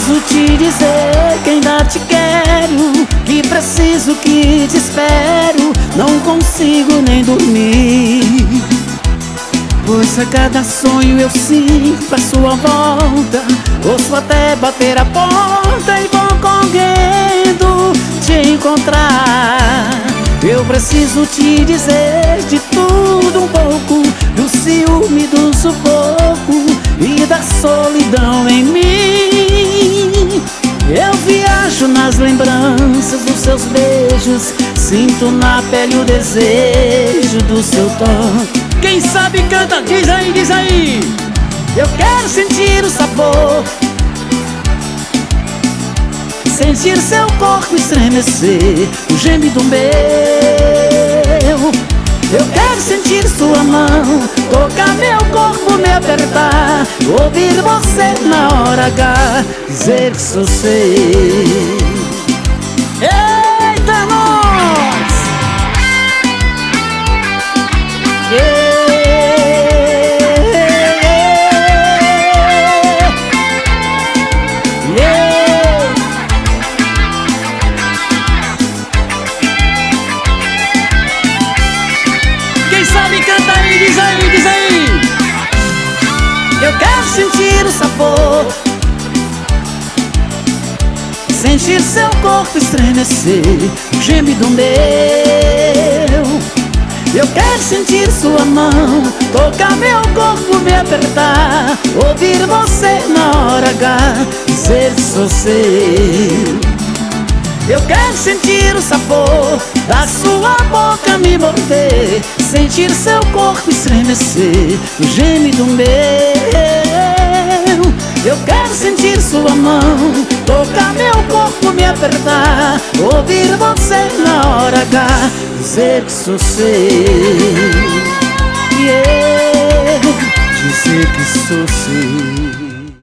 preciso te dizer que ainda te quero, que preciso, que te espero. Não consigo nem dormir, pois a cada sonho eu sinto a sua volta. Ouço até bater a porta e vou correndo te encontrar. Eu preciso te dizer de tudo um pouco, do ciúme, do sufoco e da solidão em mim. Eu viajo nas lembranças dos seus beijos, sinto na pele o desejo do seu toque. Quem sabe canta, diz aí, diz aí. Eu quero sentir o sabor, sentir seu corpo estremecer, o gemido meu. Eu quero sentir sua mão, tocar meu corpo, me apertar, ouvir você na hora H dizer que sou seu. Eita, nós! Sabe, canta aí, diz aí, diz aí. Eu quero sentir o sabor, sentir seu corpo estremecer, o gemido meu. Eu quero sentir sua mão, tocar meu corpo, me apertar, ouvir você na hora H dizer que sou seu. Eu quero sentir o sabor da sua boca me morder, sentir seu corpo estremecer, o gemido meu. Eu quero sentir sua mão, tocar meu corpo, me apertar, ouvir você na hora H dizer que sou seu. Yeah, dizer que sou seu.